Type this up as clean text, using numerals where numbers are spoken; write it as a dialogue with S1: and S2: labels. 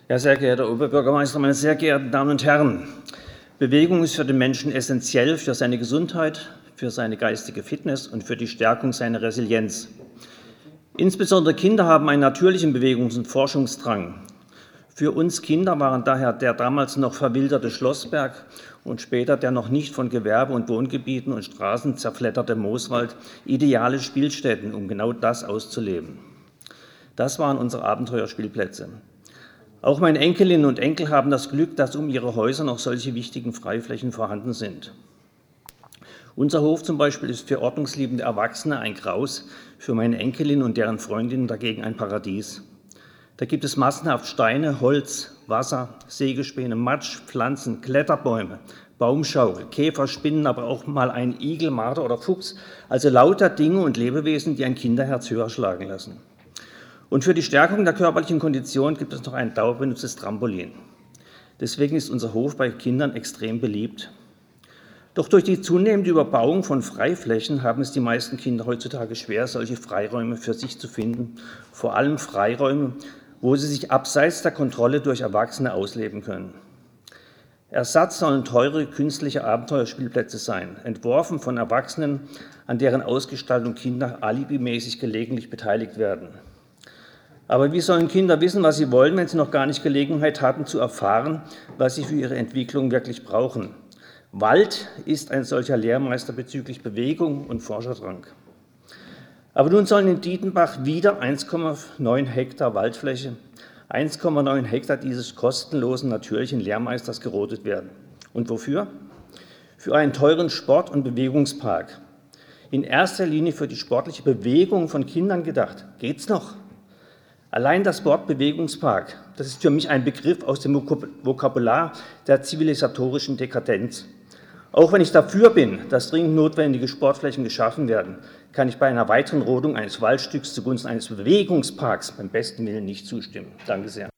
S1: Ja, sehr geehrter Oberbürgermeister, meine sehr geehrten Damen und Herren! Bewegung ist für den Menschen essentiell für seine Gesundheit, für seine geistige Fitness und für die Stärkung seiner Resilienz. Insbesondere Kinder haben einen natürlichen Bewegungs- und Forschungsdrang. Für uns Kinder waren daher der damals noch verwilderte Schlossberg und später der noch nicht von Gewerbe- und Wohngebieten und Straßen zerfledderte Mooswald ideale Spielstätten, um genau das auszuleben. Das waren unsere Abenteuerspielplätze. Auch meine Enkelinnen und Enkel haben das Glück, dass um ihre Häuser noch solche wichtigen Freiflächen vorhanden sind. Unser Hof zum Beispiel ist für ordnungsliebende Erwachsene ein Graus, für meine Enkelinnen und deren Freundinnen dagegen ein Paradies. Da gibt es massenhaft Steine, Holz, Wasser, Sägespäne, Matsch, Pflanzen, Kletterbäume, Baumschaukel, Käfer, Spinnen, aber auch mal ein Igel, Marder oder Fuchs, also lauter Dinge und Lebewesen, die ein Kinderherz höher schlagen lassen. Und für die Stärkung der körperlichen Kondition gibt es noch ein dauerbenutztes Trampolin. Deswegen ist unser Hof bei Kindern extrem beliebt. Doch durch die zunehmende Überbauung von Freiflächen haben es die meisten Kinder heutzutage schwer, solche Freiräume für sich zu finden, vor allem Freiräume, wo sie sich abseits der Kontrolle durch Erwachsene ausleben können. Ersatz sollen teure künstliche Abenteuerspielplätze sein, entworfen von Erwachsenen, an deren Ausgestaltung Kinder alibimäßig gelegentlich beteiligt werden. Aber wie sollen Kinder wissen, was sie wollen, wenn sie noch gar nicht Gelegenheit hatten zu erfahren, was sie für ihre Entwicklung wirklich brauchen? Wald ist ein solcher Lehrmeister bezüglich Bewegung und Forscherdrang. Aber nun sollen in Dietenbach wieder 1,9 Hektar Waldfläche, 1,9 Hektar dieses kostenlosen natürlichen Lehrmeisters gerodet werden. Und wofür? Für einen teuren Sport- und Bewegungspark. In erster Linie für die sportliche Bewegung von Kindern gedacht. Geht's noch? Allein das Wort Bewegungspark, das ist für mich ein Begriff aus dem Vokabular der zivilisatorischen Dekadenz. Auch wenn ich dafür bin, dass dringend notwendige Sportflächen geschaffen werden, kann ich bei einer weiteren Rodung eines Waldstücks zugunsten eines Bewegungsparks beim besten Willen nicht zustimmen. Danke sehr.